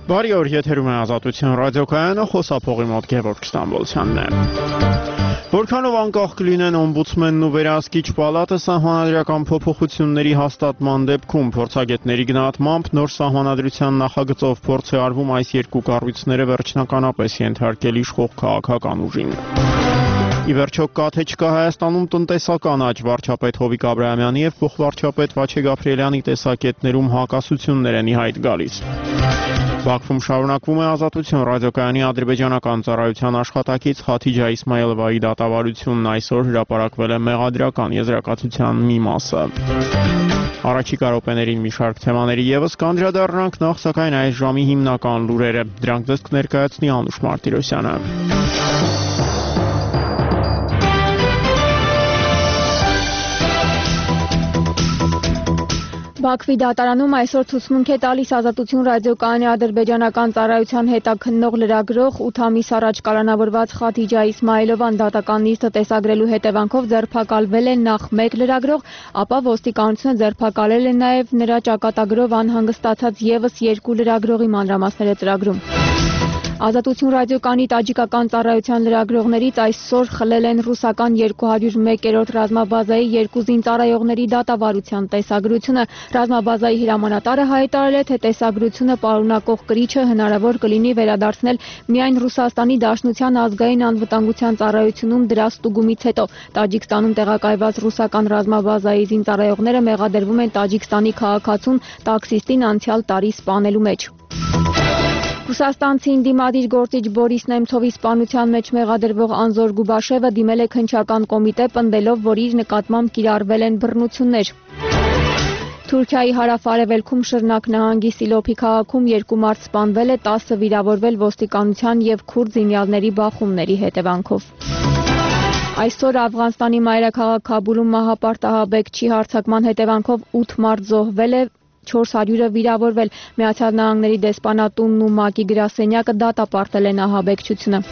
Բարի օր, եթերում է Ազատություն ռադիոկայանը, խոսափողի մոտ Գևորգ Ստամբոլցյանն է։ Որքանով անկախ կլինեն օմբուդսմենն ու վերահսկիչ պալատը սահմանադրական փոփոխությունների հաստատման դեպքում փորձագետների գնահատմամբ նոր սահմանադրության նախագծով փորձ է արվում այս երկու կառույցները վերջնականապես ենթարկել իշխող քաղաքական ուժին։ Ի վերջո կա թե չկա Հայաստանում տնտեսական աճ, վարչապետ Հովիկ Աբրահամյանի եւ փոխվարչապետ Վաչե Գաբրիելյանի տեսակետներում հակասություններ են ի հայտ գալիս։ Բաքվում շարունակվում է Ազատություն ռադիոկայանի ադրբեջանական ծառայության աշխատակից Խաթիջա Իսմայելովայի դատավարությունն, այսօր հրապարակվել է մեղադրական եզրակացության մի մասը։ Առաջիկա րոպեներին մի շարք թեմաների եւս կանդրադառնանք, նախ սակայն այս ժամի հիմնական լուրերը, դրանք ձեզ կներկայացնի Անուշ Մարտիրոսյանը։ Բաքվի դատարանում այսօր ցուցմունք է տալիս Ազատություն ռադիոկայանի ադրբեջանական ծառայության հետաքննող լրագրող 8 ամիս առաջ կալանավորված Խաթիջա Իսմայելովան դատական նիստը տեսագրելու հետևանքով ձերբակալվել է նախ 1 լրագրող, ապա ոստիկանությունը ձերբակալել է նաև նրա ճակատագրով անհանգստացած եւս 2 լրագրողի մանրամասները ծրագրում։ Ազատություն ռադիոկայանի տաջիկական ծառայության լրագրողներից այսօր խլել են ռուսական 201-րդ ռազմաբազայի 2 զինծառայողների դատավարության տեսագրությունը։ Ռազմաբազայի հրամանատարը հայտարարել է, թե տեսագրությունը պարունակող կրիչը հնարավոր կլինի վերադարձնել միայն Ռուսաստանի Դաշնության ազգային անվտանգության ծառայությունում դրա ստուգումից հետո։ Տաջիկստանում տեղակայված ռուսական ռազմաբազայի զինծառայողները մեղադրվում են Տաջիկստանի քաղաքացուն տաքսիստին անցյալ տարի սպանելու մեջ։ Ռուսաստանցի ընդդիմադիր գործիչ Բորիս Նեմցովի սպանության մեջ մեղադրվող Անզոր Գուբաշևը դիմել է քննչական կոմիտե, պնդելով, որ իր նկատմամբ կիրառվել են բռնություններ։ Թուրքիայի հարավ-արևելքում Շռնակ նահանգի Սիլոփի քաղաքում 2 մարդ սպանվել է, 10 վիրավորվել ոստիկանության եւ քուրդ զինյալների բախումների հետևանքով։ Այսօր Աֆղանստանի մայրաքաղաք Քաբուլում մահապարտահաբեկչի հարձակման հետևանքով 8 մարդ զոհվել է, 400-ը վիրավորվել։ Միացյալ Նահանգների դեսպանատունն ու ՄԱԿ-ի գրասենյակը դատապարտել են ահաբեկչությունը։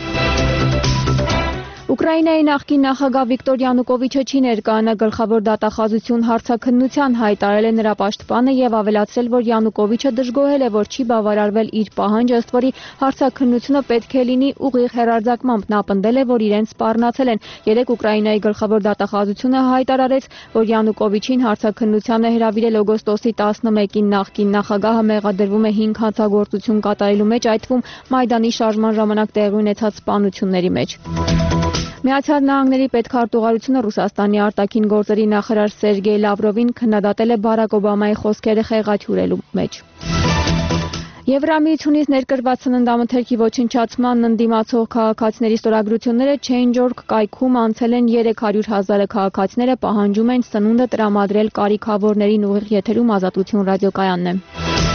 Ուկրաինայի նախկին նախագահ Վիկտոր Յանուկովիչը չի ներկայանա գլխավոր դատախազություն հարցաքննության, հայտարարել է նրա պաշտպանը եւ ավելացրել, որ Յանուկովիչը դժգոհել է, որ չի բավարարվել իր պահանջը, ըստ որի հարցաքննությունը պետք է լինի ուղիղ հեռարձակմամբ։ Նա պնդել է, որ իրեն սպառնացել են։ Երեկ Ուկրաինայի գլխավոր դատախազությունը հայտարարեց, որ Յանուկովիչին հարցաքննությանը հրավիրել օգոստոսի 11-ին նախկին նախագահը մեղադրվում է 5 հանցագործություն կատարելու մեջ, այդ թվում Մայդանի շարժման ժամանակ տեղի ունեցած սպանությունների մեջ։ Միացյալ Նահանգների պետքարտուղարությունը Ռուսաստանի արտաքին գործերի նախարար Սերգեյ Լավրովին քննադատել է Բարակ Օբամայի խոսքերը խեղաթյուրելու մեջ։ Եվրամիությունից ներկրված սննդամթերքի ոչնչացման ընդդիմացող քաղաքացիների ստորագրությունները Change.org կայքում անցել են 300,000 քաղաքացիները պահանջում են սնունդը տրամադրել կարիքավորներին, ուղիղ եթերում Ազատություն ռադիոկայանն է։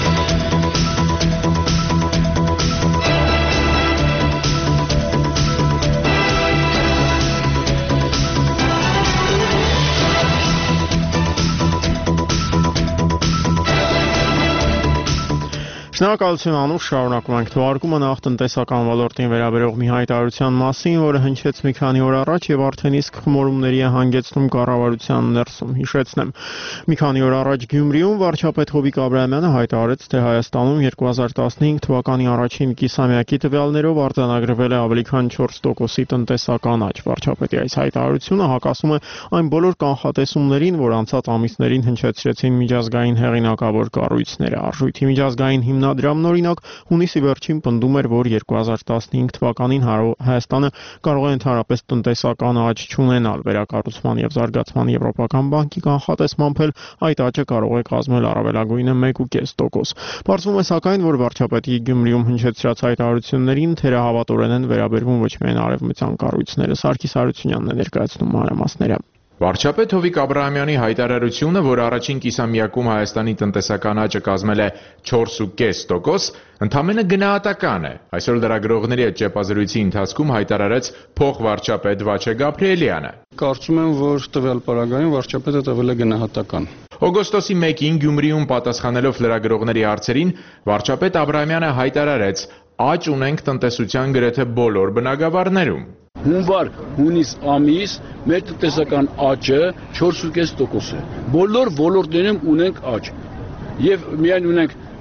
Շնորհակալություն Անուշ, շարունակում ենք թողարկումը նախ տնտեսական ոլորտին վերաբերող մի հայտարարության մասին, որը հնչեց մի քանի օր առաջ եւ արդեն իսկ խմորումների է հանգեցնում կառավարության ներսում։ Հիշեցնեմ, մի քանի օր առաջ Գյումրիում վարչապետ Հովիկ Աբրահամյանը հայտարարեց, թե Հայաստանում 2015 թվականի առաջին կիսամյակի տվյալներով արձանագրվել է ավելի քան 4%-ի տնտեսական աճ։ Վարչապետի այս հայտարարությունը հակասում է այն բոլոր կանխատեսումներին, որ անցած ամիսներին հնչեցրեցին միջազգային հեղինակավոր կառույցները։ Արժույթի միջազգային հիմնադրամն օրինակ հունիսի վերջին պնդում էր, որ 2015 թվականին Հայաստանը կարող է ընդհանրապես տնտեսական աճ չունենալ։ Վերակառուցման եւ զարգացման եվրոպական բանկի կանխատեսմամբ էլ այդ աճը կարող է կազմել առավելագույնը 1.5%։ Պարզվում է սակայն, որ վարչապետի Գյումրիում հնչեցրած հայտարարություններին թերահավատորեն են վերաբերվում ոչ միայն արևմտյան կառույցները։ Սարգիս Հարությունյանն է ներկայացնում մանրամասները։ Վարչապետ Հովիկ Աբրահամյանի հայտարարությունը, որ առաջին կիսամյակում Հայաստանի տնտեսական աճը կազմել է 4.5%, ընդամենը գնահատական է։ Այսօր լրագրողների հետ ճեպազրույցի ընթացքում հայտարարեց փոխվարչապետ Վաչե Գաբրիելյանը։ Կարծում եմ, որ տվյալ պարագայում վարչապետը տվել է գնահատական։ Օգոստոսի 1-ին Գյումրիում պատասխանելով լրագրողների հարցերին, վարչապետ Աբրահամյանը հայտարարեց. «Աճ ունենք տնտեսության գրեթե բոլոր բնագավառներում»։ Հունվար-հունիս ամիս մեր տնտեսական աճը 4.5% է։ Բոլոր ոլորտներում ունենք աճ։ Եվ միայն ունենք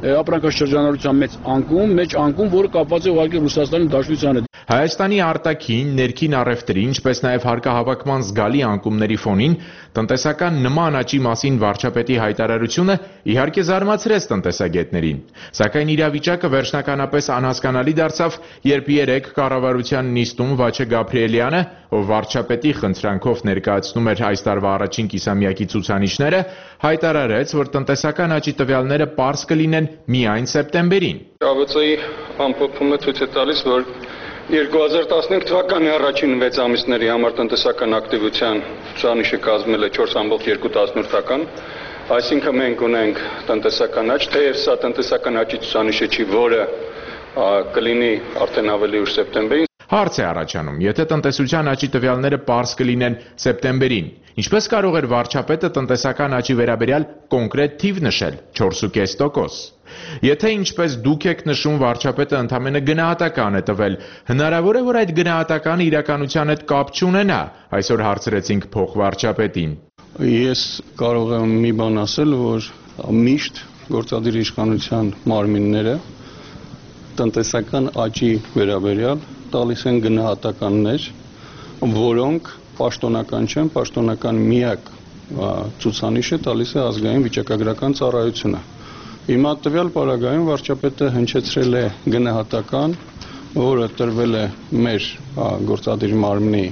ապրանքաշրջանառության մեծ անկում, որը կապված է ուղղակի Ռուսաստանի Դաշնության հետ։ Հայաստանի արտաքին, ներքին առևտրի, ինչպես նաև հարկահավաքման զգալի անկումների ֆոնին տնտեսական նման աճի մասին վարչապետի հայտարարությունը իհարկե զարմացրեց տնտեսագետներին։ Սակայն իրավիճակը վերջնականապես անհասկանալի դարձավ, երբ երեկ կառավարության նիստում Վաչե Գաբրիելյանը, ով վարչապետի խնդրանքով ներկայացնում էր այս տարվա առաջին կիսամյակի ցուցանիշները, հայտարարեց, որ տնտեսական աճի տվյալները պարզ կլինեն միայն սեպտեմբերին։ ԱՎԾ-ի ամփոփումը ցույց է տալիս, որ 2015 թվականի առաջին 6 ամիսների համար տնտեսական ակտիվության ցուցանիշը կազմել է 4.2%, այսինքն մենք ունենք տնտեսական աճ, թեև սա տնտեսական աճի ցուցանիշը չի, որը կլինի արդեն ավելի ուշ սեպտեմբերին։ Հարց է առաջանում, եթե տնտեսության աճի տվյալները պարզ կլինեն սեպտեմբերին, ինչպես կարող էր վարչապետը տնտեսական աճի վերաբերյալ կոնկրետ թիվ նշել՝ 4.5%։ Եթե ինչպես դուք եք նշում վարչապետը ընդամենը գնահատական է տվել, հնարավոր է, որ այդ գնահատականը իրականության հետ կապ չունենա, այսօր հարցրեցինք փոխվարչապետին։ Ես կարող եմ մի բան ասել, որ միշտ գործադիր իշխանության մարմինները տնտեսական աճի վերաբերյալ տալիս են գնահատականներ, որոնք պաշտոնական չեն, պաշտոնական միակ ցուցանիշը տալիս է ազգային վիճակագրական ծառայությունը։ Հիմա տվյալ պարագայում վարչապետը հնչեցրել է գնահատական, որը տրվել է մեր գործադիր մարմնի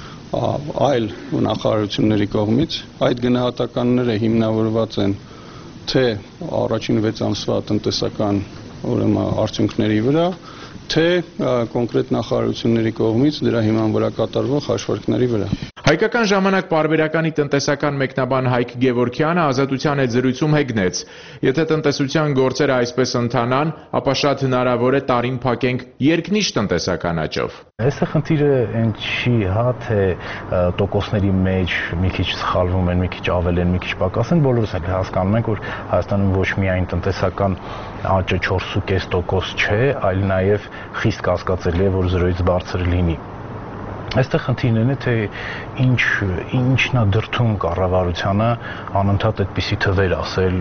այլ նախարարությունների կողմից։ Այդ գնահատականները հիմնավորված են թե առաջին 6 ամսվա տնտեսական արդյունքների վրա, թե կոնկրետ նախարարությունների կողմից դրա հիման վրա կատարվող հաշվարկների վրա։ Հայկական ժամանակ պարբերականի տնտեսական մեկնաբան Հայկ Գևորգյանը Ազատության հետ զրույցում հեգնեց. Եթե տնտեսության գործերը այսպես ընթանան, ապա շատ հնարավոր է տարին փակենք երկնիշ տնտեսական աճով։ Այստեղ խնդիրը այն չի, թե տոկոսների մեջ մի քիչ սխալվում են, մի քիչ ավել են, մի քիչ պակաս են, բոլորս էլ հասկանում ենք, որ Հայաստանում ոչ միայն տնտեսական աճը 4.5% չէ, այլ նաև խիստ կասկածելի է, որ 0-ից բարձր լինի։ Այստեղ խնդիրն է, թե ինչն է դրդում կառավարությանը անընդհատ այդպիսի թվեր ասել։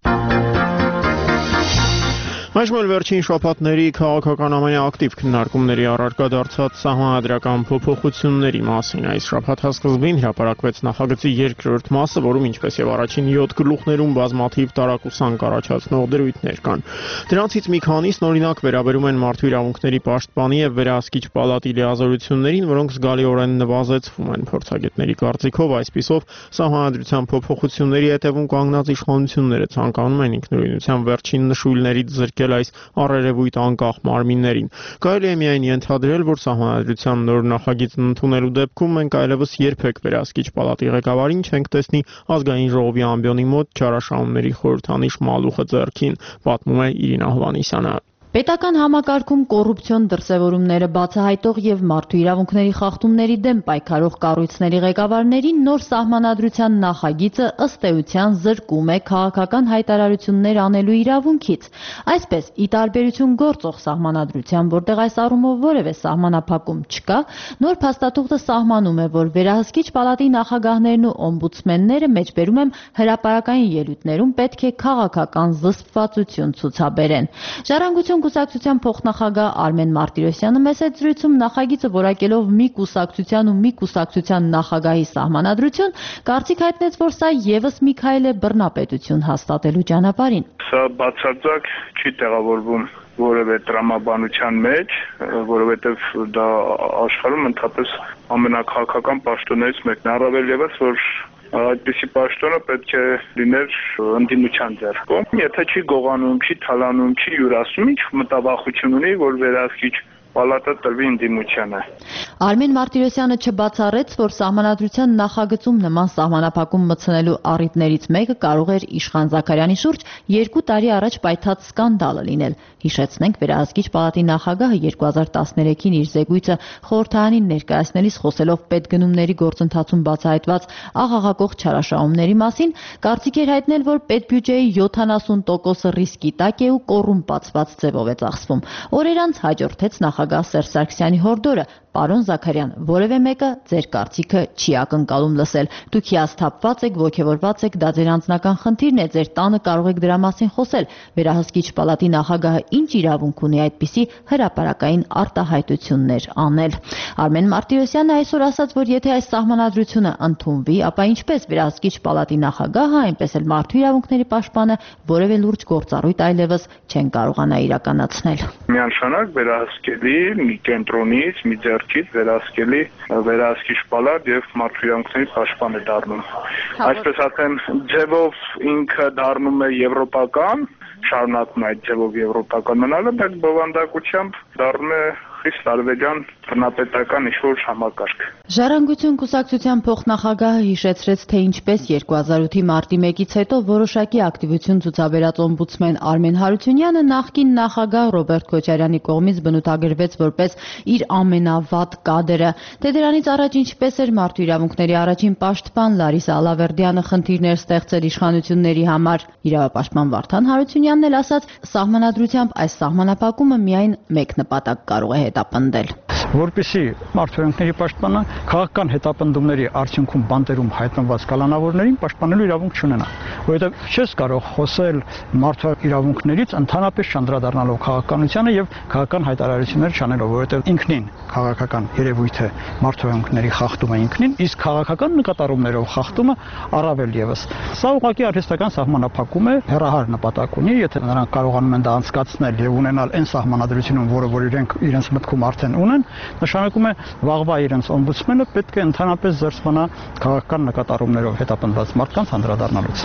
Այժմ էլ վերջին շաբաթների քաղաքական ամենաակտիվ քննարկումների առարկա դարձած սահմանադրական փոփոխությունների մասին։ Այս շաբաթ սկզբին հրապարակվեց նախագծի երկրորդ մասը, որում ինչպես եւ առաջին 7 գլուխներում բազմաթիվ տարակուսանք առաջացնող դրույթներ կան։ Դրանցից մի քանիսն օրինակ վերաբերում են մարդու իրավունքների պաշտպանի եւ վերահսկիչ պալատի լիազորություններին, որոնք զգալիորեն նվազեցվում են փորձագետների կարծիքով, այսպիսով սահմանադրության փոփոխությունների հետևում կանգնած իշխանությունները ցանկանում են ինքնուրույնության վերջին նշույլներից զրկել այս առերևույթ անկախ մարմիններին։ Կարելի է միայն ենթադրել, որ սահմանադրության նոր նախագիծն ընդունելու դեպքում մենք այլևս երբեք վերահսկիչ պալատի ղեկավարին չենք տեսնի ազգային ժողովի ամբիոնի մոտ չարաշահումների խորհրդանիշ մալուխը ձեռքին, պատմում է Իրինա Հովհաննիսյանը։ Պետական համակարգում կոռուպցիոն դրսևորումները բացահայտող եւ մարդու իրավունքների խախտումների դեմ պայքարող կառույցների ղեկավարներին նոր սահմանադրության նախագիծը ըստ էության զրկում է քաղաքական հայտարարություններ անելու իրավունքից։ Այսպես, ի տարբերություն գործող սահմանադրության, որտեղ այս առումով որևէ սահմանափակում չկա, նոր փաստաթուղթը սահմանում է, որ վերահսկիչ պալատի նախագահներն ու օմբուդսմենները, մեջբերում եմ հրապարակային ելույթներում, պետք է քաղաքական զսպվածություն ցուցաբերեն։ Ժառանգություն կուսակցության փոխնախագահ Արմեն Մարտիրոսյանը մեծ զրույցում նախագիծը որակելով մի կուսակցության ու մի կուսակցության նախագահի սահմանադրություն, կարծիք հայտնեց, որ սա եւս մի քայլ է բռնապետություն հաստատելու ճանապարհին։ Սա բացարձակ չի տեղավորվում որևէ տրամաբանության մեջ, որովհետև դա աշխարհում ընդհանրապես ամենակաղաքական պաշտոններից մեկն է, առավել ևս որ այդպիսի պաշտոնը պետք է լիներ ընդդիմության ձեռքում։ Եթե չի գողանում, չի թալանում, չի յուրացնում, ինչ մտավախություն ունի, որ վերահսկիչ պալատը տրվի ընդդիմությանը։ Արմեն Մարտիրոսյանը չբացառեց, որ սահմանադրության նախագծում նման սահմանափակում մտցնելու առիթներից մեկը կարող էր Իշխան Զաքարյանի շուրջ 2 տարի առաջ պայթած սկանդալը լինել։ Հիշեցնենք, վերահսկիչ պալատի նախագահը 2013-ին իր զեկույցը խորհրդարանին ներկայացնելիս խոսելով պետգնումների գործընթացում բացահայտված աղաղակող չարաշահումների մասին, կարծիք էր հայտնել, որ պետբյուջեի 70% ռիսկի տակ է ու կոռումպացված ձևով է ծախսվում։ Օրեր անց հաջորդեց նախագահի նախագահ Սերժ Սարգսյանի հորդորը, պարոն Զաքարյան, որևէ մեկը ձեր կարծիքը չի ակնկալում լսել։ Դուք հիասթափված եք, ոգևորված եք, դա ձեր անձնական խնդիրն է, ձեր տանը կարող եք դրա մասին խոսել։ Վերահսկիչ պալատի նախագահը ինչ իրավունք ունի այդպիսի հրապարակային արտահայտություններ անել։ Արմեն Մարտիրոսյանը այսօր ասաց, որ եթե այս սահմանադրությունը ընդունվի, ապա ինչպես վերահսկիչ պալատի նախագահը, այնպես էլ մարդու իրավունքների պաշտպանը որևէ լուրջ գործառույթ այլևս չեն կարողանա իրականացնել։ Միանշանակ վերահսկելի մի կենտրոնից, մի ձեռքից վերահսկելի վերահսկիչ պալատ եւ մարդու իրավունքների պաշտպան է դառնում։ Այսպես ասեմ, ձևով ինքը դառնում է եվրոպական, շարունակում է այդ ձևով եվրոպական մնալը, բայց բովանդակությամբ դառնում է խիստ արևելյան բնապետական ինչ-որ համակարգ։ Ժառանգություն կուսակցության փոխնախագահը հիշեցրեց, թե ինչպես 2008-ի մարտի 1-ից հետո որոշակի ակտիվություն ցուցաբերած օմբուդսմեն Արմեն Հարությունյանը նախկին նախագահ Ռոբերտ Քոչարյանի կողմից բնութագրվեց որպես իր ամենավատ կադրը։ Թե դրանից առաջ ինչպես էր մարդու իրավունքների առաջին պաշտպան Լարիսա Ալավերդյանը խնդիրներ ստեղծել իշխանությունների համար։ Իրավապաշտպան Վարդան Հարությունյանն էլ ասաց, սահմանադրությամբ այս սահմանափակումը միայն մեկ նպատակ կարող է հետապնդել։ Որպեսզի մարդու իրավունքների պաշտպանը քաղաքական հետապնդումների արդյունքում բանտերում հայտնված կալանավորներին պաշտպանելու իրավունք չունենա, որովհետև չես կարող խոսել մարդու իրավունքներից ընդհանրապես չանդրադառնալով քաղաքականությանը եւ քաղաքական հայտարարություններ չանելով, որովհետև ինքնին քաղաքական երևույթ է մարդու իրավունքների խախտումը ինքնին, իսկ քաղաքական նկատառումներով խախտումը առավել եւս։ Սա ուղղակի արհեստական սահմանափակում է, հեռահար նպատակ ունի, եթե նրանք կարողանում են դա անցկացնել եւ ունենալ այն սահմանադրությունում, որ իրենց մտքում արդեն ունեն, նշանակում է վաղվա իրենց օմբուդսմենը պետք է ընդհանրապես զերծ մնա քաղաքական նկատառումներով հետապնդված մարդկանց անդրադառնալուց։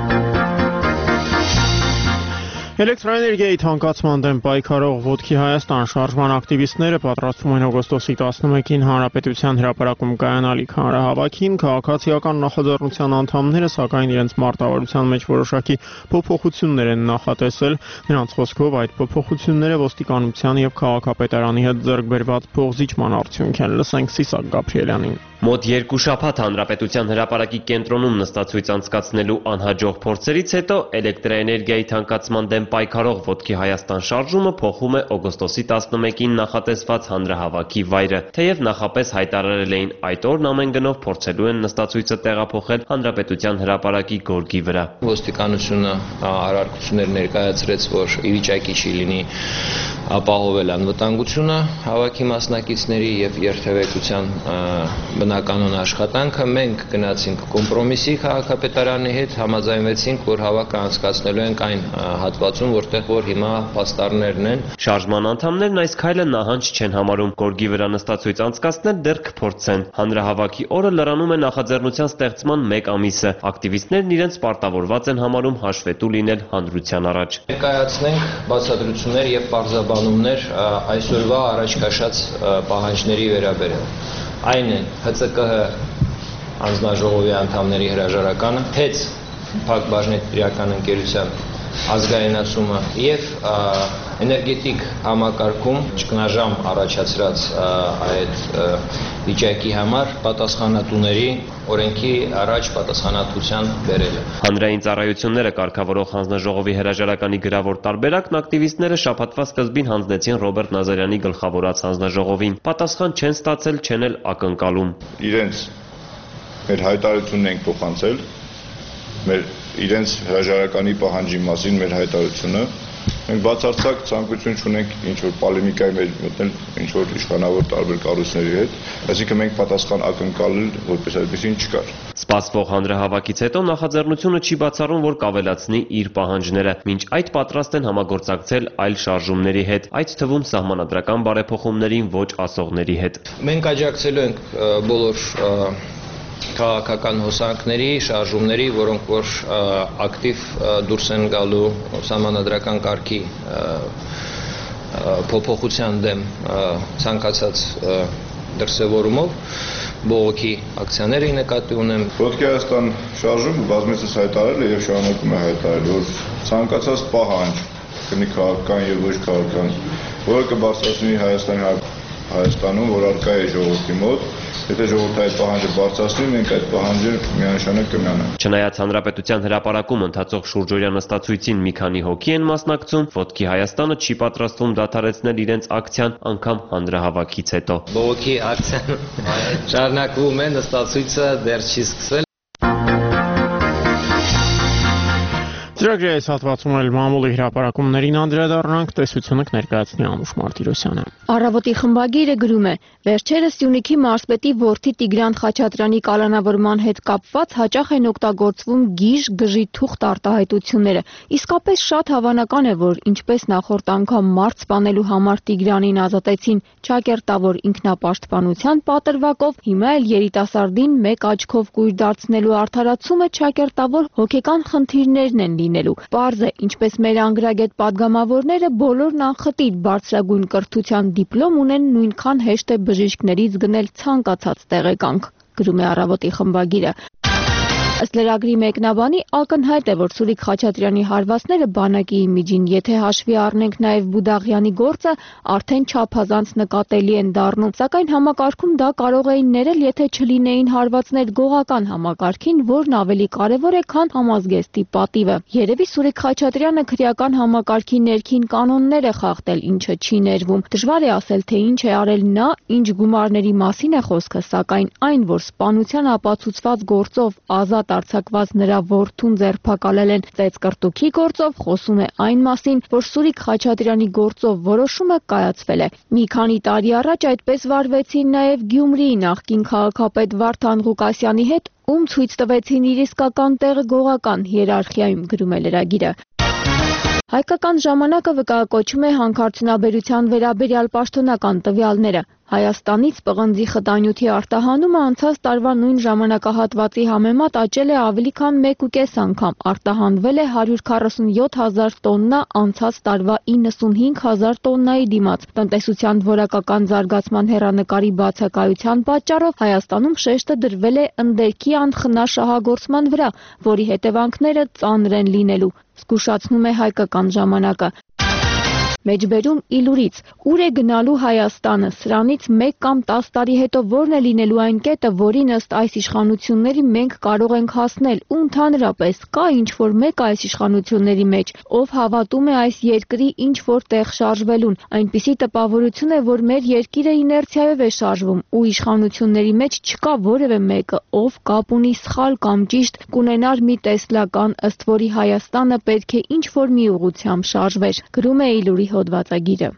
Էլեկտրոէներգիայի թանկացման դեմ պայքարող Ոտքի Հայաստան շարժման ակտիվիստները պատրաստվում են օգոստոսի 11-ին Հանրապետության հրապարակում կայանալիք հանրահավաքին, քաղաքացիական նախաձեռնության անդամները սակայն իրենց մարտավարության մեջ որոշակի փոփոխություններ են նախատեսել, նրանց խոսքով այդ փոփոխությունները ոստիկանության եւ քաղաքապետարանի հետ ձեռք բերված փոխզիջման արդյունք են։ Լսենք Սիսակ Գաբրիելյանին։ Մոտ 2 շաբաթ Հանրապետության հրապարակի կենտրոնում նստածույց անցկացնելու անհաջող փորձերից հետո էլեկտրաէներգիայի թանկացման դեմ պայքարող Ոտքի Հայաստան շարժումը փոխում է օգոստոսի 11-ին նախատեսված հանրահավաքի վայրը, թեև նախապես հայտարարել էին այդ օրն ամեն գնով փորձելու են նստածույցը տեղափոխել Հանրապետության հրապարակի գորգի վրա։ Ոստիկանությունը առարկություններ ներկայացրեց, որ ի վիճակի չի լինի ապահովել անվտանգությունը հավաքի մասնակիցների եւ երթևեկության բնականոն աշխատանքը։ Մենք գնացինք կոմպրոմիսի քաղաքապետարանի հետ, համաձայնվեցինք, որ հավաքը անցկացնելու ենք այն հատվածում, որտեղ որ հիմա պաստառներն են։ Շարժման անդամներն այս քայլը նահանջ չեն համարում, գորգի վրա նստածույց անցկացնել դեռ կփորձեն։ Հանրահավաքի օրը լրանում է նախաձեռնության ստեղծման 1 ամիսը։ Ակտիվիստներն իրենց պարտավորված են համարում հաշվետու լինել հանրության առաջ։ Ներկայացնենք բացատրություններ եւ պարզաբանումներ այսօրվա առաջ քաշած պահանջների վերաբերյալ։ Այն են ՀՑԿՀ անձնաժողովի անդամների հրաժարականը, ՀԵՑ Փակ բաժնետիրական ընկերության ազգայնացումը եւ էներգետիկ համակարգում ճգնաժամ առաջացրած այդ վիճակի համար պատասխանատուների օրենքի առաջ պատասխանատվության բերելը։ Հանրային ծառայությունները կարգավորող հանձնաժողովի հրաժարականի գրավոր տարբերակն ակտիվիստները շաբաթվա սկզբին հանձնեցին Ռոբերտ Նազարյանի գլխավորած հանձնաժողովին։ Պատասխան չեն ստացել, չեն էլ ակնկալում։ Իրենց մեր հայտարարությունն ենք փոխանցել, իրենց հրաժարականի պահանջի մասին մեր հայտարարությունը, մենք բացարձակ ցանկություն չունենք ինչ-որ պոլեմիկայի մեջ մտնել ինչ-որ իշխանավոր տարբեր կառույցների հետ, այսինքն մենք պատասխան ակնկալել որպես այդպեսին չկար։ Սպասվող հանրահավաքից հետո նախաձեռնությունը չի բացառում, որ կավելացնի իր պահանջները, մինչ այդ պատրաստ են համագործակցել այլ շարժումների հետ, այդ թվում սահմանադրական բարեփոխումներին ոչ ասողների հետ։ Մենք աջակցելու ենք բոլոր քաղաքական հոսանքների, շարժումների, որոնք որ ակտիվ դուրս են գալու սահմանադրական կարգի փոփոխության դեմ ցանկացած դրսևորումով, բողոքի ակցիաների նկատի ունեմ։ Ոտքի Հայաստան շարժումը բազմիցս հայտարարել է եւ շարունակում է հայտարարել, որ ցանկացած պահանջ կնի քաղաքական եւ ոչ քաղաքական, որը կբարձրացնի Հայաստանում, որ արկա է ժողովրդի մոտ, Եթե ժողովուրդը այդ պահանջը բարձրացնի, մենք այդ պահանջը միանշանակ կմիանանք։ Չնայած հանրապետության հրապարակում ընթացող շուրջօրյա նստածույցին մի քանի հոգի են մասնակցում, Ոտքի Հայաստանը չի պատրաստվում դադարեցնել իրենց ակցիան անգամ հանրահավաքից հետո։ Բողոքի ակցիան շարունակվում է, նստածույցը դեռ չի սկսվել։ Ծրագրի այս հատվածում էլ մամուլի հրապարակումներին անդրադառնանք, տեսությունը կներկայացնի Անուշ Մարտիրոսյանը։ Առավոտի խմբագիրը գրում է. վերջերս Սյունիքի մարզպետի որդի Տիգրան Խաչատրյանի կալանավորման հետ կապված հաճախ են օգտագործվում գիժ, գժի թուղթ արտահայտությունները։ Իսկապես շատ հավանական է, որ ինչպես նախորդ անգամ մարդ սպանելու համար Տիգրանին ազատեցին ճակերտավոր ինքնապաշտպանության պատրվակով, հիմա էլ երիտասարդին մեկ աչքով կույր դարձնելու արդարացումը ճակերտավոր հոգեկան խնդիրներն են լինելու։ Պարզ է, ինչպես մեր անգրագետ падգամավորները բոլորն անխտիր բարձրագույն կրթության դիպլոմ ունեն, նույնքան հեշտ է բժիշկներից գնել ցանկացած տեղեկանք, գրում է Առավոտի խմբագիրը։ Ըստ լրագրի մեկնաբանի ակնհայտ է, որ Սուրիկ Խաչատրյանի հարվածները բանակի իմիջին, եթե հաշվի առնենք նաև Բուդաղյանի գործը, արդեն չափազանց նկատելի են դառնում, սակայն համակարգում դա կարող էին ներել, եթե չլինեին հարվածներ գողական համակարգին, որն ավելի կարևոր է, քան համազգեստի պատիվը։ Երևի Սուրիկ Խաչատրյանը քրեական համակարգի ներքին կանոններ է խախտել, ինչը չի ներվում։ Դժվար է ասել, թե ինչ է արել նա, ինչ գումարների մասին է խոսքը, սակայն այն, որ սպանության ապացուցված գործով ազատ արձակված նրա որդուն ձերբակալել են ծեծկռտուքի գործով, խոսում է այն մասին, որ Սուրիկ Խաչատրյանի գործով որոշումը կայացվել է։ Մի քանի տարի առաջ այդպես վարվեցին նաև Գյումրիի նախկին քաղաքապետ Վարդան Ղուկասյանի հետ, ում ցույց տվեցին իր իսկական տեղը գողական հիերարխիայում, գրում է լրագիրը։ Հայկական ժամանակը վկայակոչում է հանքարդյունաբերության վերաբերյալ պաշտոնական տվյալները։ Հայաստանից պղնձի խտանյութի արտահանումը անցած տարվա նույն ժամանակահատվածի համեմատ աճել է ավելի քան 1.5 անգամ, արտահանվել է 147,000 տոննա անցած տարվա 95,000 տոննայի դիմաց։ Տնտեսության որակական զարգացման հեռանկարի բացակայության պատճառով Հայաստանում շեշտը դրվել է ընդերքի անխնա շահագործման վրա, որի հետևանքները ծանր են լինելու, զգուշացնում է Հայկական ժամանակը։ Մեջբերում Իլուրից. ուր է գնալու Հայաստանը, սրանից 1 կամ 10 տարի հետո որն է լինելու այն կետը, որին ըստ այս իշխանությունների մենք կարող ենք հասնել, ու ընդհանրապես կա ինչ-որ մեկ այս իշխանությունների մեջ, ով հավատում է այս երկրի ինչ-որ տեղ շարժվելուն, այնպիսի տպավորություն է, որ մեր երկիրը իներցիայով է շարժվում, ու իշխանությունների մեջ չկա որևէ մեկը, ով կապ ունի սխալ կամ ճիշտ, կունենար մի տեսլական, ըստ որի Հայաստանը պետք է ինչ-որ մի ուղղությամբ շարժվեր, գրում է Իլուրի հոդվածագիրը։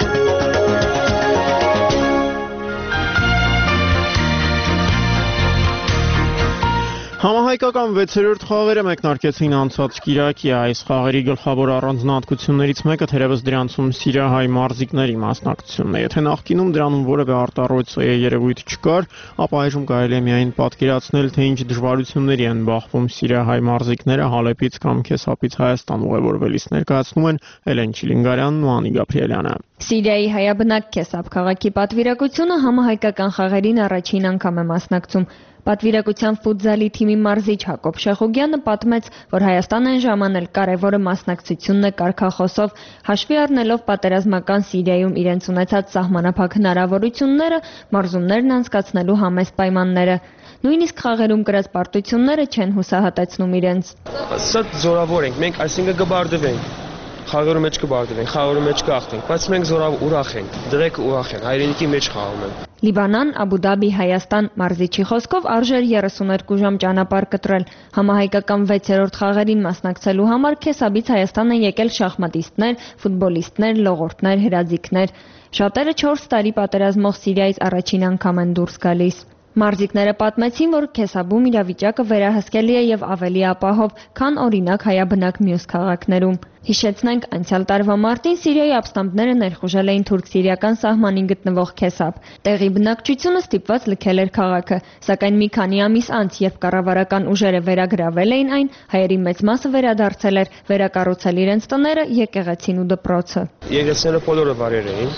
Համահայկական 6-րդ խաղերը մեկնարկեցին անցած կիրակի, այս խաղերի գլխավոր առանձնահատկություններից մեկը թերևս դրանցում սիրիահայ մարզիկների մասնակցությունն է։ Եթե նախկինում դրանում որևէ արտառոց երևույթ չկար, ապա այժմ կարելի է միայն պատկերացնել, թե ինչ դժվարությունների են բախվում սիրիահայ մարզիկները Հալեպից կամ Քեսապից Հայաստան ուղևորվելիս, ներկայացնում են Էլեն Չիլինգարյանն ու Անի Գաբրիելյանը։ Սիրիայի հայաբնակ Քեսապ քաղաքի պատվիրակությունը համահայկական խաղերին առաջին անգամ է մասնակցում։ Պատվիրակության ֆուտզալի թիմի մարզիչ Հակոբ Շեխուգյանը պատմեց, որ Հայաստան են ժամանել կարևորը մասնակցությունն է կարգախոսով, հաշվի առնելով պատերազմական Սիրիայում իրենց ունեցած սահմանափակ հնարավորությունները, մարզումներն անցկացնելու համեստ պայմանները։ Նույնիսկ խաղերում կրած պարտությունները չեն հուսահատեցնում իրենց։ Շատ զորավոր ենք, մենք այսինքն կբարդվենք։ Խաղերու մեջ կբարդվենք, խաղերու մեջ կախտենք, բայց մենք ուրախ ենք, դրեկը ուրախ են, հայրենիքի մեջ խաղում են։ Լիբանան, Աբու Դաբի, Հայաստան մարզիչի խոսքով արժեր 32 ժամ ճանապարհ կտրել։ Համահայկական 6-րդ խաղերին մասնակցելու համար Քեսաբից Հայաստան են եկել շախմատիստներ, ֆուտբոլիստներ, լողորդներ, հրաձիգներ։ Շատերը 4 տարի պատերազմող Սիրիայից առաջին անգամ են դուրս գալիս։ Մարզիկները պատմեցին, որ Քեսաբում իրավիճակը վերահսկելի է եւ ավելի ապահով, քան օրինակ հայաբնակ մյուս քաղաքներում։ Հիշեցնենք, անցյալ տարվա մարտին Սիրիայի ապստամբները ներխուժել էին թուրք-սիրիական սահմանին գտնվող Քեսապ։ Տեղի բնակչությունը ստիպված լքել էր քաղաքը, սակայն մի քանի ամիս անց, երբ կառավարական ուժերը վերագրավել էին այն, հայերի մեծ մասը վերադարձել էր, վերակառուցել իրենց տները, եկեղեցին ու դպրոցը։ Եկեղեցիները բոլորը վարեր էին։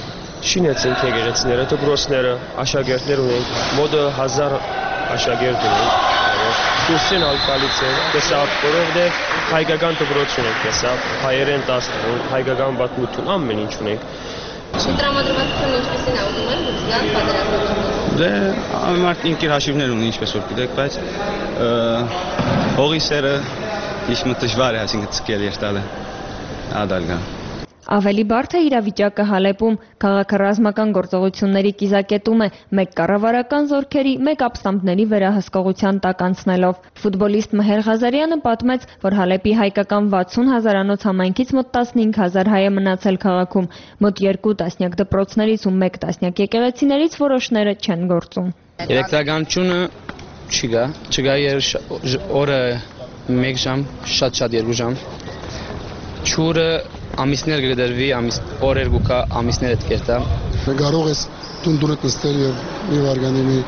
Շինեցինք եկեղեցիները, դպրոցները, աշակերտներ ունենք, մոտ 1000 աշակերտ ունենք։ Դուրսեն ալկալից են, Քեսապ, որովհետև հայկական դպրոց ունենք Քեսապ, հայերեն դասություն, հայկական պատմություն, ամեն ինչ ունենք։ Տրամադրվածությունը ինչպես են ավնում են, զգան պատերազմությունը։ Դե ամենամարդ ինքեր հաշիվներ ունի, ինչպես որ գիտեք, բայց հողի սերը ինչ-որ դժվար է, այսինքն ցկել եւ տալը ադալգա։ Ավելի բարդ է իրավիճակը Հալեպում, քաղաքառազմական գործողությունների կիզակետում է մեկ կառավարական զորքերի, մեկ ապստամբների վերահսկողության տակ անցնելով։ Ֆուտբոլիստ Մհեր Ղազարյանը պատմեց, որ Հալեպի հայկական 60 հազարանոց համայնքից մոտ 15,000 հայ է մնացել քաղաքում, մոտ 2 տասնյակ դպրոցներից ու 1 տասնյակ եկեղեցիներից որոշները չեն գործում։ Էլեկտրականությունը չկա օրը 1 ժամ, շատ 2 ժամ։ Ջուրը ամիսներ կդրվի, օրեր գուկա, ամիսներ հետ կերտա։ Կարող ես տունդուրդ նստել եւ մի վարգանի մի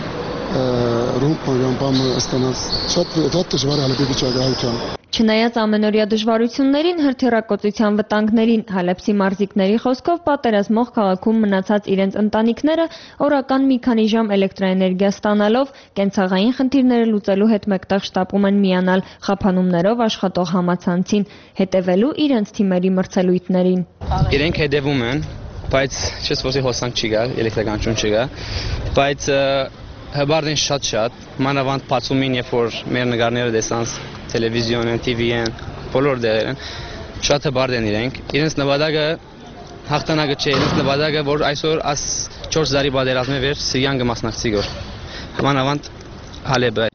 ռումպ ստանաս։ Շատ դժվար է Հալեպի վիճակը հայության։ Չնայած ամենօրյա դժվարություններին, հրթիռակոծության վտանգներին, Հալեպցի մարզիկների խոսքով պատերազմող քաղաքում մնացած իրենց ընտանիքները օրական մի քանի ժամ էլեկտրաէներգիա ստանալով կենցաղային խնդիրները լուծելու հետ մեկտեղ շտապում են միանալ խափանումներով աշխատող համացանցին, հետևելու իրենց թիմերի մրցելույթներին։ Իրենք հետևում են, բայց չես ոսի հոսանք չի գա, էլեկտրականություն չկա, բայց հբարդեն շատ, մանավանդ բացումին, երբ որ մեր նկարները տեսանց տելևիզիոն են, TV են, բոլոր դեղեր են, շատ հբարդ են իրենց նվադագը հաղթանակը չէ, իրենց նվադագը, որ այսօր 4 տարի պատերազմի վեր Սիրիան կմասնակցի գոր, մանավանդ Հալեպը։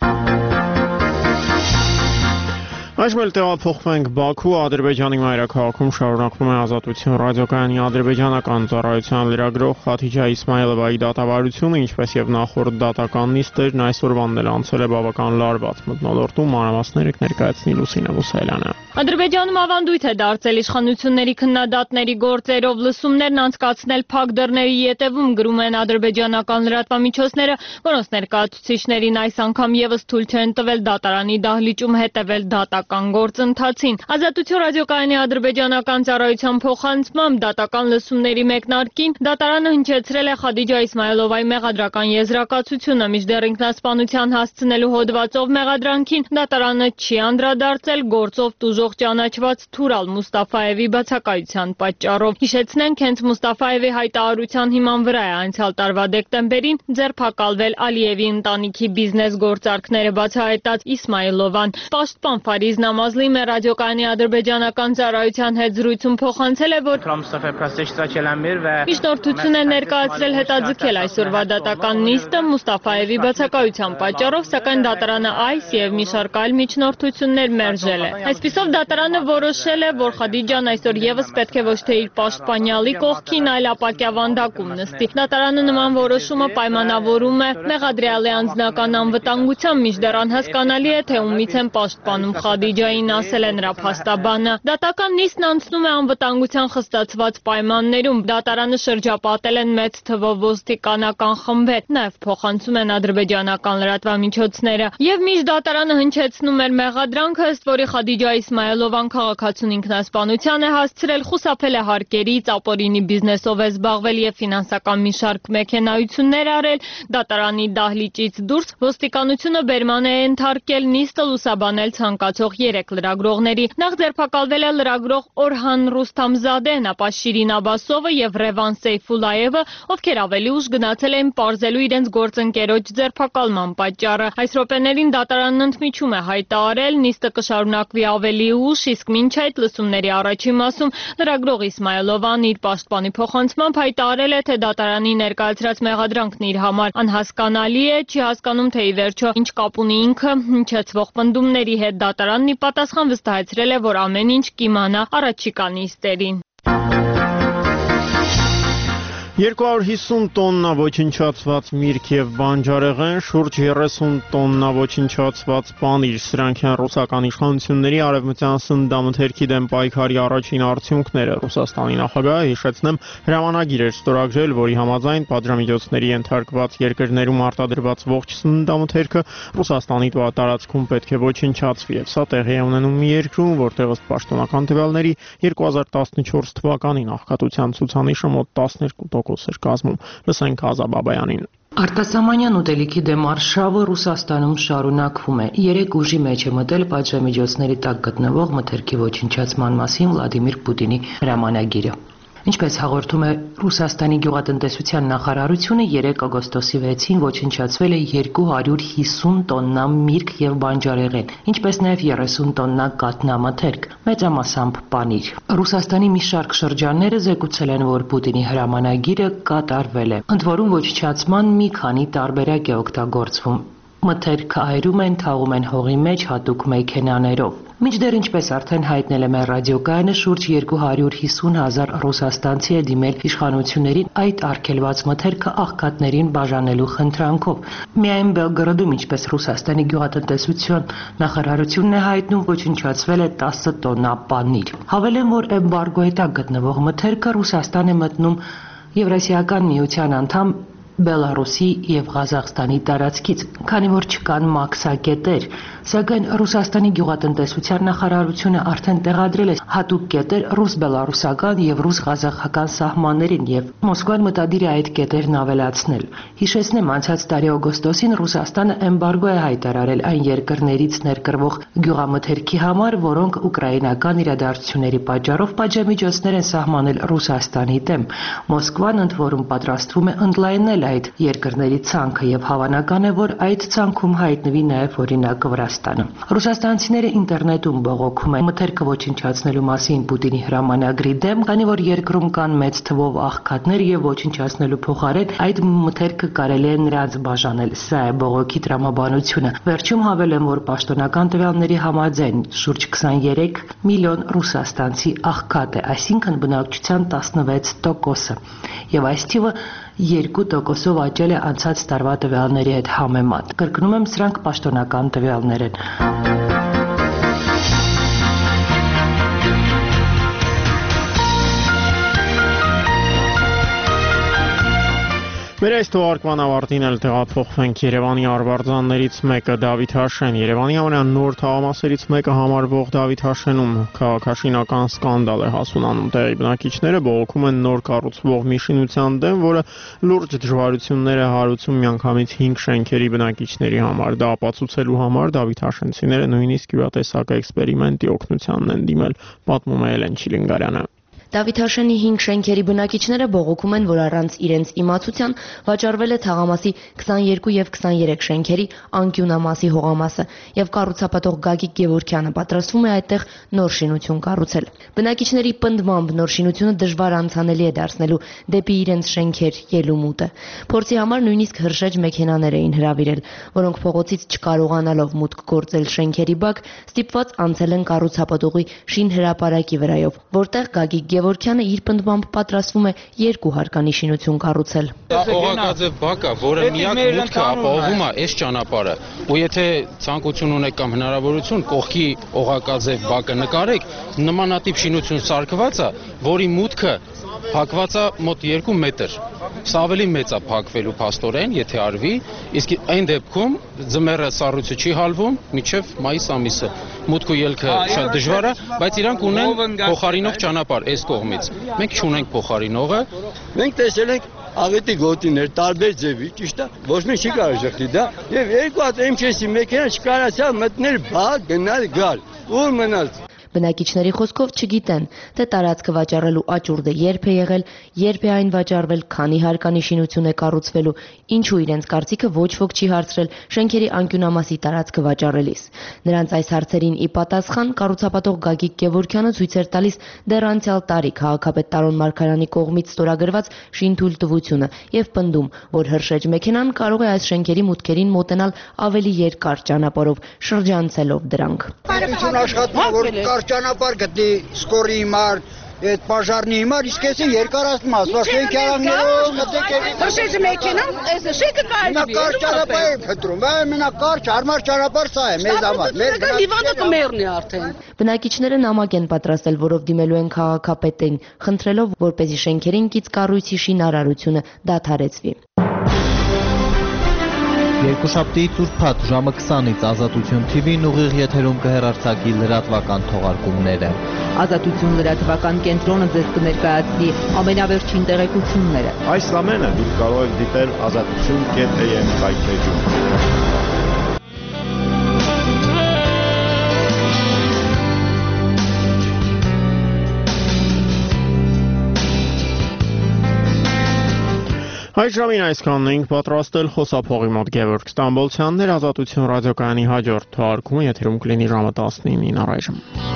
Այժմ էլ տեղափոխվում ենք Բաքու, Ադրբեջանի մայրաքաղաքում շարունակվում է Ազատություն ռադիոկայանի ադրբեջանական ծառայության լրագրող Խաթիջա Իսմայելովայի դատավարությունը, ինչպես եւ նախորդ դատական նիստերն այսօրվանն էլ անցել է բավական լարված մթնոլորտում, մանրամասները կներկայացնի Լուսինե Մուսայելյանը։ Ադրբեջանում ավանդույթ է դարձել իշխանությունների քննադատների գործերով լսումներն անցկացնել փակ դռների ետևում, գրում են ադրբեջանական լրատվամիջոցները, որոնց ներկայացուցիչներին այս անգամ եւս թույլ չեն տվել դատարանի դահլիճում հետևել դատական գործընթացին։ Ազատություն ռադիոկայանի ադրբեջանական ծառայության փոխանցմամբ դատական լսումների մեկնարկին դատարանը հնչեցրել է Խադիջա Իսմայելովայի մեղադրական եզրակացությունը, մինչդեռ ինքնասպանության հասցնելու հոդվածով մեղադրանքին դատարանը չի անդրադարձել գործով տուժող ճանաչված Թուրալ Մուստաֆայևի բացակայության պատճառով։ Հիշեցնենք, հենց Մուստաֆայևի հայտարարության հիման վրա է անցյալ տարվա դեկտեմբերին ձերբակալվել Ալիևի ընտանիքի բիզնես գործարքները բացահայտած Իսմայելովան։ Պաշտպան Ֆարիզ Նամազլի մեր ռադիոկայանի ադրբեջանական ծառայության հետ զրույցում փոխանցել է, որ միջնորդություն է ներկայացրել հետաձգել այսօրվա դատական նիստը Մուստաֆայևի բացակայության պատճառով, սակայն դատարանը այս եւ մի շարք այլ միջնորդություններ մերժել է։ Այսպիսով դատարանը որոշել է, որ Խադիջան այսօր եւս պետք է ոչ թե իր պաշտպանյալի կողքին, այլ ապակյա վանդակում նստի։ Դատարանը նման որոշումը պայմանավորում է մեղադրյալի անձնական անվտանգությամբ, մինչդեռ անհասկանալի է, թե ումից են պաշտպանում Խադիջային, ասել է նրա փաստաբանը։ Դատական նիստն անցնում է անվտանգության խստացված պայմաններում։ Դատարանը շրջապատել են մեծ թվով ոստիկանական խմբեր, նաև փոխանցում են ադրբեջանական լրատվամիջոցները։ Եվ մինչ դատարանը հնչեցնում էր մեղադրանքը, ըստ որի Խադիջա Իսմայելովան քաղաքացուն ինքնասպանության է հասցրել, խուսափել է հարկերից, ապօրինի բիզնեսով է զբաղվել եւ ֆինանսական մի շարք մեքենայություններ արել, դատարանի դահլիճից դուրս ոստիկանությունը բերման է ենթարկել նիստը լուսաբանել ցանկացող 3 լրագրողների։ Նախ ձերբակալվել է լրագրող Օրհան Ռուստամզադեն, ապա Շիրին Աբասովը եւ Ռևան Սեյֆուլայևը, ովքեր ավելի ուշ գնացել են պարզելու իրենց գործընկերոջ ձերբակալման պատճառը։ Այս րոպեներին դատարանն ընդմիջում է հայտարարել, նիստը կշարունակվի ավելի ուշ, իսկ մինչ այդ լսումների առաջին մասում լրագրող Իսմայելովան իր պաշտպանի փոխանցմամբ հայտարարել է, թե դատարանի ներկայացրած մեղադրանքն իր համար անհասկանալի է, չի հասկանում, թե ի վերջո ինչ կապ ունի ինքը հնչեցվող պնդումների հետ։ Դատարանն ի պատասխան վստահեցրել է, որ ամեն ինչ կիմանա առաջիկա նիստերին։ 250 տոննա ոչնչացված միրգ եւ բանջարեղեն, շուրջ 30 տոննա ոչնչացված պանիր, սրանք են ռուսական իշխանությունների արևմտյան սննդամթերքի դեմ պայքարի առաջին արդյունքները։ Ռուսաստանի նախագահը, հիշեցնեմ, հրամանագիր էր ստորագրել, որի համաձայն պատժամիջոցների ենթարկված երկրներում արտադրված ողջ սննդամթերքը Ռուսաստանի տարածքում պետք է ոչնչացվի, եւ սա տեղի է ունենում մի երկրում, որտեղ ըստ պաշտոնական տվյալների 2014 թվականին աղքատության ցուցանիշը մոտ 12% էր կազմում։ Լսենք Ազա Բաբայանին։ Արտասահմանյան ուտելիքի դեմ արշավը Ռուսաստանում շարունակվում է։ 3 ուժի մեջ է մտել պատժամիջոցների տակ գտնվող մթերքի ոչնչացման մասին Վլադիմիր Պուտինի հրամանագիրը։ Ինչպես հաղորդում է Ռուսաստանի գյուղատնտեսության նախարարությունը, 3 օգոստոսի 6-ին ոչնչացվել է 250 տոննա միրգ եւ բանջարեղեն, ինչպես նաեւ 30 տոննա կաթնամթերք, մեծամասամբ պանիր։ Ռուսաստանի մի շարք շրջանները զեկուցել են, որ Պուտինի հրամանագիրը կատարվել է, ընդ որում ոչնչացման մի քանի տարբերակ է օգտագործվում։ Մթերքը այրում են, թաղում են հողի մեջ հատուկ մեքենաներով։ Մինչդեռ, ինչպես արդեն հայտնել է մեր ռադիոկայանը, շուրջ 250,000 ռուսաստանցի է դիմել իշխանություններին այդ արգելված մթերքը աղքատներին բաժանելու խնդրանքով։ Միայն Բելգրադում, ինչպես Ռուսաստանի գյուղատնտեսության նախարարությունն է հայտնում, ոչնչացվել է 10 տոննա պանիր։ Հավելեմ, որ էմբարգոյի տակ գտնվող մթերքը Ռուսաստան է մտնում Եվրասիական միության անդամ Բելարուսի եւ Ղազախստանի տարածքից, քանի որ չկան մաքսակետեր, սակայն Ռուսաստանի գյուղատնտեսության նախարարությունը արդեն տեղադրել է հատուկ կետեր ռուս-բելարուսական եւ ռուս-ղազախական սահմաններին եւ Մոսկվան մտադիր է այդ կետերն ավելացնել։ Հիշեցնեմ, անցած տարի օգոստոսին Ռուսաստանը էմբարգո է հայտարարել այն երկրներից ներկրվող գյուղամթերքի համար, որոնք ուկրաինական իրադարձությունների պատճառով պատժամիջոցներ են սահմանել Ռուսաստանի դեմ։ Մոսկվան ընդ որում պատրաստվում է ընդլայնել այդ երկրների ցանքը եւ հավանական է, որ այդ ցանքում հայտնվի նաեւ օրինակ Վրաստանը։ Ռուսաստանցիները ինտերնետում բողոքում են մթերքը ոչնչացնելու մասին Պուտինի հրամանագրի դեմ, քանի որ երկրում կան մեծ թվով աղքատներ եւ ոչնչացնելու փոխարեն այդ մթերքը կարելի է նրանց բաժանել։ Սա է բողոքի տրամաբանությունը։ Վերջում հավելեմ, որ պաշտոնական տվյալների համաձայն շուրջ 23 միլիոն ռուսաստանցի աղքատ է, այսինքն բնակչության 16%, եւ այս թիվը 2%-ով աճել է անցած տարվա տվյալների հետ համեմատ։ Կրկնում եմ, սրանք պաշտոնական տվյալներ են։ Մեր այս թողարկման ավարտին էլ տեղափոխվենք Երևանի արվարձաններից մեկը Դավիթ Հաշեն։ Երևանի ամենանոր թաղամասերից մեկը համարվող Դավիթ Հաշենում քաղաքաշինական սկանդալ է հասունանում։ Տեղի բնակիչները բողոքում են նոր կառուցվող մի շինության դեմ, որը լուրջ դժվարություններ է հարուցում միանգամից 5 շենքերի բնակիչների համար։ Դա ապացուցելու համար Դավիթ Հաշենցիները նույնիսկ յուրատեսակ էքսպերիմենտի օգնությանն են դիմել, պատմում է Էլեն Չիլինգարյանը։ Դավիթ Հաշենի 5 շենքերի բնակիչները բողոքում են, որ առանց իրենց իմացության վաճառվել է թաղամասի 22 եւ 23 շենքերի անկյունամասի հողամասը եւ կառուցապատող Գագիկ Գևորգյանը պատրաստվում է այդտեղ նոր շինություն կառուցել։ Բնակիչների պնդմամբ նոր շինությունը դժվար անցանելի է դարձնելու դեպի իրենց շենքեր ելումուտը։ Փորձի համար նույնիսկ հրշեջ մեքենաներ էին հրավիրել, որոնք փողոցից չկարողանալով մուտք գործել շենքերի բակ, ստիպված անցել են կառուցապատողի շինհրապարակի վրայով, որտեղ Գագիկ Գևորգյանը իր պնդմամբ պատրաստվում է 2 հարկանի շինություն կառուցել։ Օղակաձև բակը, որը միակ մուտքը ապահովում է այս ճանապարհը, ու եթե ցանկություն ունեք կամ հնարավորություն կողքի օղակաձև բակը նկարեք, նմանատիպ շինություն սարքված է, որի մուտքը փակված է մոտ 2 մետր։ Սա ավելի մեծ է փակվելու փաստորեն, եթե արվի, իսկ այն դեպքում ձմեռը սառույցը չի հալվում մինչև մայիս ամիսը։ Մուտք ու ելքը շատ դժվար է, բայց իրանք ունեն փոխարինող ճանապարհ այս կողմից։ Մենք չունենք փոխարինողը։ Մենք տեսել ենք աղետի գոտիներ, տարբեր ձևի, ճիշտ է, ոչ մի չի կարող ժխտի դա, եւ 2 հատ M6-ի մեքենա չկարացավ մտնել բակ, գնալ, գալ։ Ուր մնաց։ Բնակիչների խոսքով չգիտեն, թե տարածքը վաճառելու աճուրդը երբ է եղել, երբ է այն վաճառվել, քանի հարկանի շինություն է կառուցվելու, ինչու իրենց կարծիքը ոչ ոք չի հարցրել շենքերի անկյունամասի տարածքը վաճառելիս։ Նրանց այս հարցերին ի պատասխան կառուցապատող Գագիկ Գևորգյանը ցույց էր տալիս դեռ անցյալ տարի քաղաքապետ Տարոն Մարգարյանի կողմից ստորագրված շինթույլտվությունը եւ պնդում, որ հրշեջ մեքենան կարող է այս շենքերի մուտքերին մոտենալ ավելի երկար ճանապարհով, շրջանցելով դրանք։ Ճանապարհ գտնի սկորի հիմար, այդ պաժարնի հիմար, իսկ էսի երկարացնում ասում, շենքի արանքներով մտեք հրշեջ մեքենան, այս շենքը կարելի է։ Կարճ ճանապարհ է փնտրում, ամենակարճ հարմար ճանապարհ սա է մեզ համար։ Մեր դիվանը կմեռնի արդեն։ Բնակիչները նամակ են պատրաստել, որով դիմելու են քաղաքապետին, խնդրելով, որպեսզի շենքերին կից կառույցի շինարարությունը դադարեցվի։ Երկուշաբթիից ուրբաթ ժամը 20-ից Ազատություն TV-ն ուղիղ եթերում կհեռարձակի լրատվական թողարկումները։ Ազատություն լրատվական կենտրոնը ձեզ կներկայացնի ամենավերջին տեղեկությունները։ Այս ամենը դուք կարող եք դիտել azatutun.am կայքեջում։ Այս ժամին այսքանն ենք պատրաստել խոսափողի մոտ Գևորգ Ստամբոլցյանն էր, Ազատություն ռադիոկայանի հաջորդ թողարկումը եթերում կլինի ժամը 19-ին առայժմ։